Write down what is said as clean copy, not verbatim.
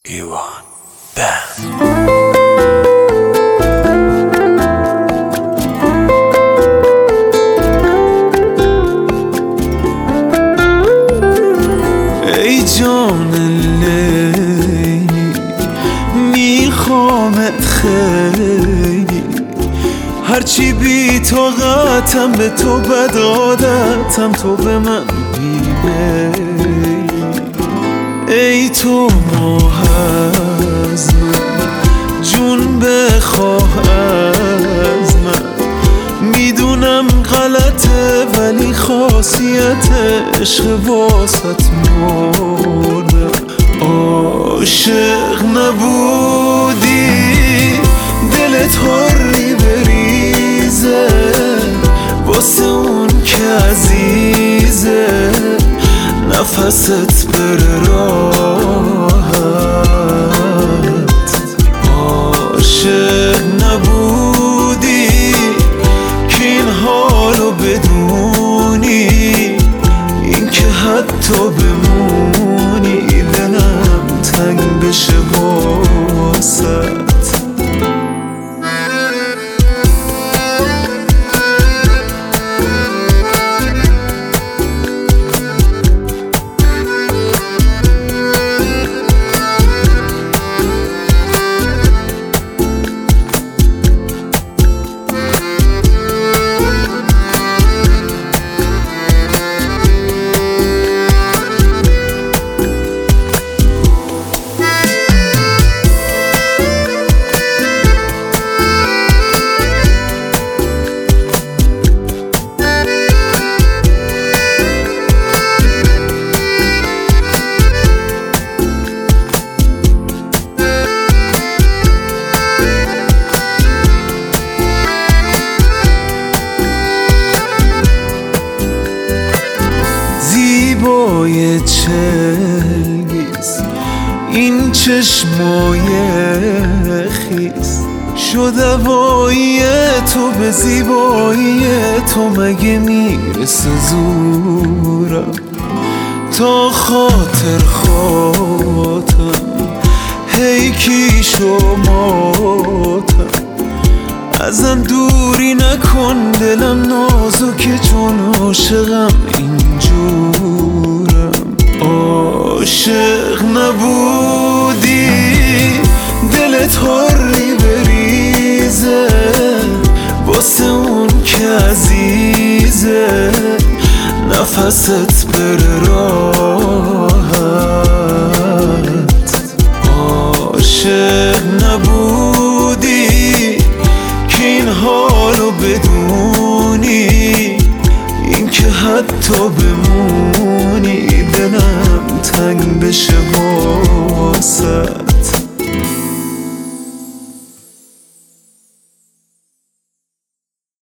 ایوان بند. ای جان لیلی میخوامت خیلی، هرچی بی طاقتم به تو بد عادتم، تو به من بیمیلی. ای تو ماه از من، جون بخواه از من، میدونم غلطه ولی خاصیت عشق واسط مردم. عاشق نبودی دلت حری بریزه، واسه اون که عزیزه نفست بره راحت. عاشق نبودی که این حالو بدونی، این که حتی بمونی دلم تنگ بشه واسط. زیبای چلگیز این چشمای خیز، شد هوایی تو به زیبایی تو، مگه میرسه زورم تا خاطر خاطم هی کی شماتم. ازم دوری نکن دلم نازکه چون عاشقم اینجورم. عاشق نبودی دلت حری بریزه، واسه اون که عزیزه نفست بره راحت. عاشق نبودی که این حالو بدونی، این که حتی بمونی دلم تنگ بشه واسط.